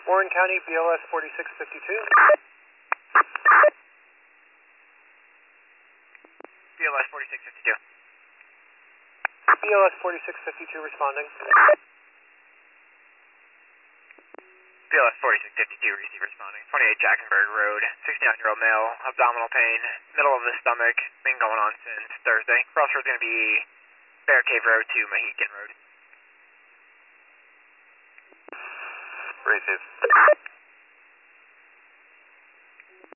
Warren County, BLS 4652. BLS 4652. BLS 4652 responding. BLS 4652, receive responding. 28 Jacksonburg Road, 69-year-old male, abdominal pain, middle of the stomach, been going on since Thursday. Crossroad's going to be Bear Cave Road to Mohican Road. Receive.